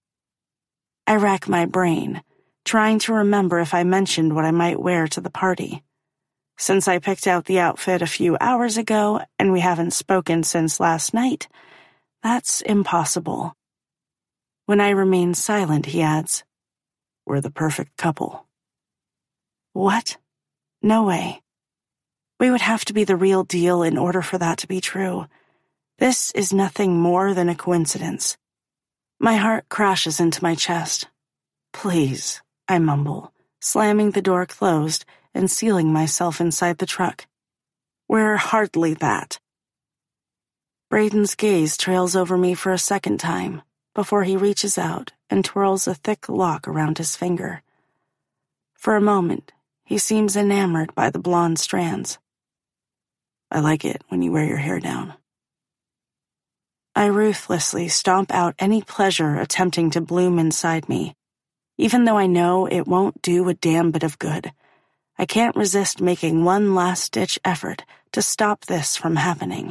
I rack my brain, trying to remember if I mentioned what I might wear to the party. Since I picked out the outfit a few hours ago and we haven't spoken since last night, that's impossible. When I remain silent, he adds, We're the perfect couple. What? No way. We would have to be the real deal in order for that to be true. This is nothing more than a coincidence. My heart crashes into my chest. Please, I mumble, slamming the door closed and sealing myself inside the truck. We're hardly that. Braden's gaze trails over me for a second time before he reaches out and twirls a thick lock around his finger. For a moment, he seems enamored by the blonde strands. I like it when you wear your hair down. I ruthlessly stomp out any pleasure attempting to bloom inside me. Even though I know it won't do a damn bit of good, I can't resist making one last-ditch effort to stop this from happening.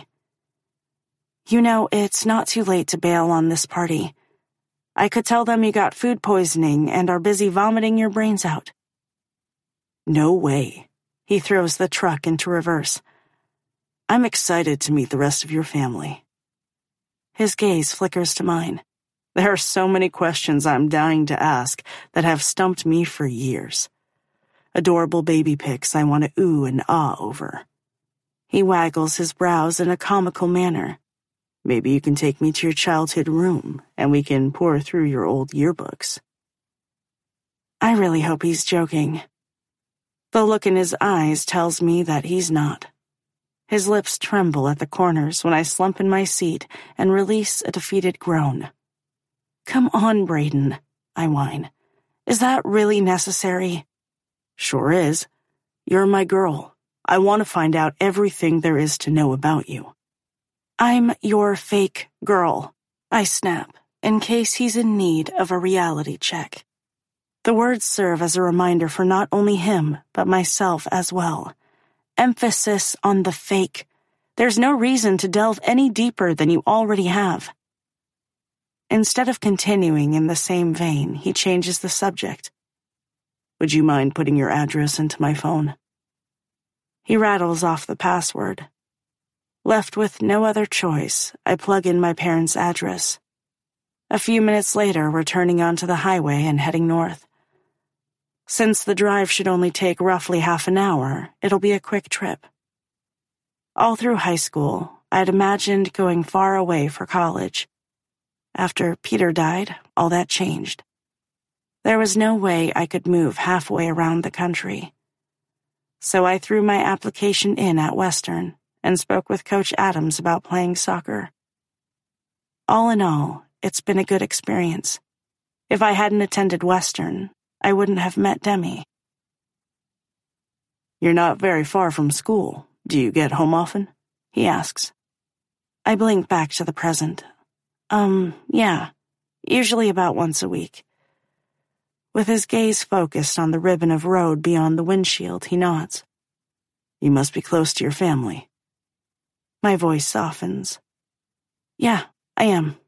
You know, it's not too late to bail on this party. I could tell them you got food poisoning and are busy vomiting your brains out. No way. He throws the truck into reverse. I'm excited to meet the rest of your family. His gaze flickers to mine. There are so many questions I'm dying to ask that have stumped me for years. Adorable baby pics I want to ooh and ah over. He waggles his brows in a comical manner. Maybe you can take me to your childhood room and we can pore through your old yearbooks. I really hope he's joking. The look in his eyes tells me that he's not. His lips tremble at the corners when I slump in my seat and release a defeated groan. Come on, Braden, I whine. Is that really necessary? Sure is. You're my girl. I want to find out everything there is to know about you. I'm your fake girl, I snap, in case he's in need of a reality check. The words serve as a reminder for not only him, but myself as well. Emphasis on the fake. There's no reason to delve any deeper than you already have. Instead of continuing in the same vein, he changes the subject. Would you mind putting your address into my phone? He rattles off the password. Left with no other choice, I plug in my parents' address. A few minutes later, we're turning onto the highway and heading north. Since the drive should only take roughly half an hour, it'll be a quick trip. All through high school, I'd imagined going far away for college. After Peter died, all that changed. There was no way I could move halfway around the country. So I threw my application in at Western and spoke with Coach Adams about playing soccer. All in all, it's been a good experience. If I hadn't attended Western, I wouldn't have met Demi. You're not very far from school. Do you get home often? He asks. I blink back to the present. Yeah, usually about once a week. With his gaze focused on the ribbon of road beyond the windshield, he nods. You must be close to your family. My voice softens. Yeah, I am.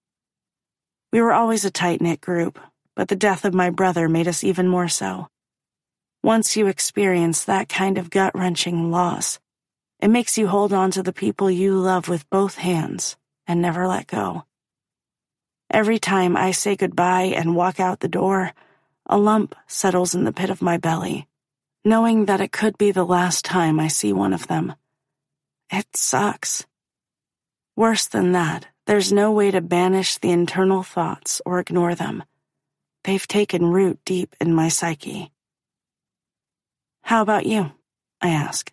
We were always a tight-knit group, but the death of my brother made us even more so. Once you experience that kind of gut-wrenching loss, it makes you hold on to the people you love with both hands and never let go. Every time I say goodbye and walk out the door, a lump settles in the pit of my belly, knowing that it could be the last time I see one of them. It sucks. Worse than that, there's no way to banish the internal thoughts or ignore them. They've taken root deep in my psyche. How about you? I ask.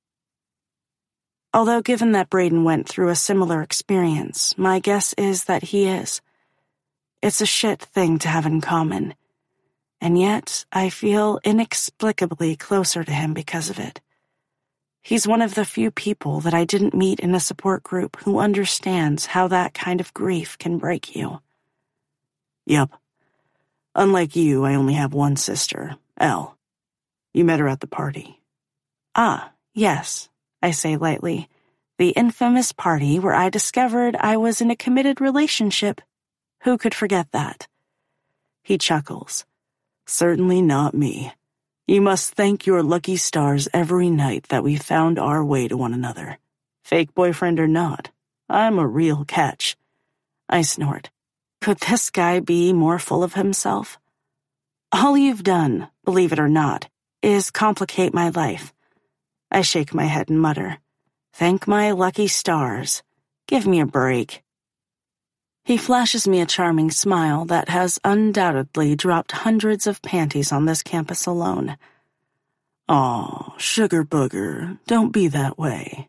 Although given that Braden went through a similar experience, my guess is that he is. It's a shit thing to have in common, and yet I feel inexplicably closer to him because of it. He's one of the few people that I didn't meet in a support group who understands how that kind of grief can break you. Yup. Unlike you, I only have one sister, Elle. You met her at the party. Ah, yes, I say lightly. The infamous party where I discovered I was in a committed relationship. Who could forget that? He chuckles. Certainly not me. You must thank your lucky stars every night that we found our way to one another. Fake boyfriend or not, I'm a real catch. I snort. Could this guy be more full of himself? All you've done, believe it or not, is complicate my life. I shake my head and mutter, thank my lucky stars. Give me a break. He flashes me a charming smile that has undoubtedly dropped hundreds of panties on this campus alone. Aw, sugar booger, don't be that way.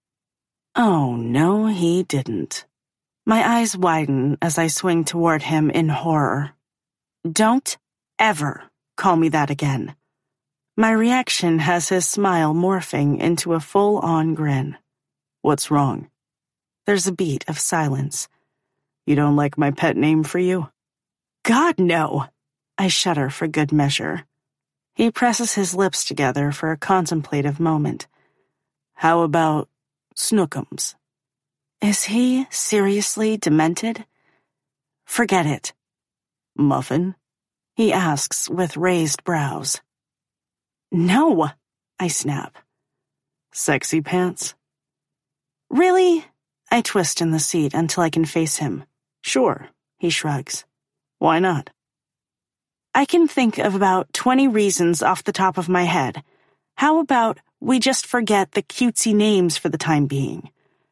Oh, no, he didn't. My eyes widen as I swing toward him in horror. Don't ever call me that again. My reaction has his smile morphing into a full-on grin. What's wrong? There's a beat of silence. You don't like my pet name for you? God, no! I shudder for good measure. He presses his lips together for a contemplative moment. How about Snookums? Is he seriously demented? Forget it. Muffin? He asks with raised brows. No, I snap. Sexy pants? Really? I twist in the seat until I can face him. Sure, he shrugs. Why not? I can think of about 20 reasons off the top of my head. How about we just forget the cutesy names for the time being?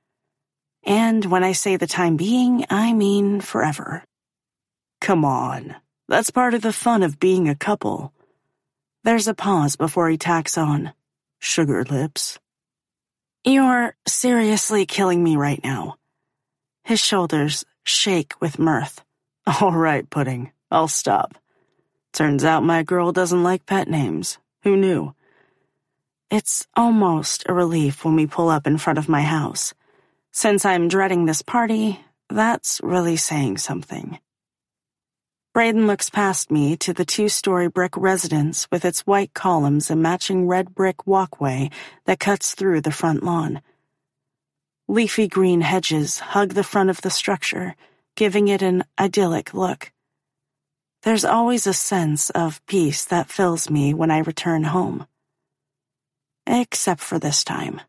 And when I say the time being, I mean forever. Come on, that's part of the fun of being a couple. There's a pause before he tacks on. Sugar lips. You're seriously killing me right now. His shoulders shake with mirth. All right, Pudding, I'll stop. Turns out my girl doesn't like pet names. Who knew? It's almost a relief when we pull up in front of my house. Since I'm dreading this party, that's really saying something. Braden looks past me to the 2-story brick residence with its white columns and matching red brick walkway that cuts through the front lawn. Leafy green hedges hug the front of the structure, giving it an idyllic look. There's always a sense of peace that fills me when I return home. Except for this time.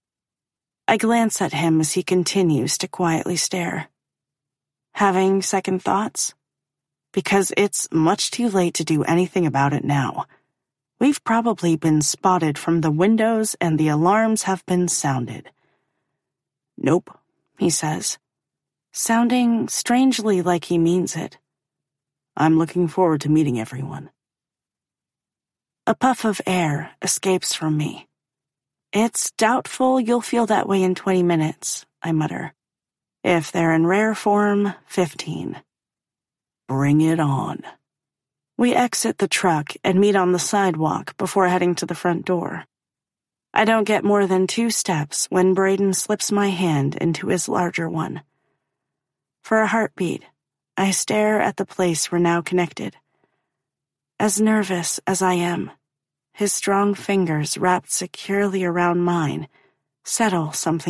I glance at him as he continues to quietly stare. Having second thoughts? Because it's much too late to do anything about it now. We've probably been spotted from the windows and the alarms have been sounded. Nope, he says, sounding strangely like he means it. I'm looking forward to meeting everyone. A puff of air escapes from me. It's doubtful you'll feel that way in 20 minutes, I mutter. If they're in rare form, 15. Bring it on. We exit the truck and meet on the sidewalk before heading to the front door. I don't get more than 2 steps when Braden slips my hand into his larger one. For a heartbeat, I stare at the place we're now connected. As nervous as I am, his strong fingers wrapped securely around mine settle something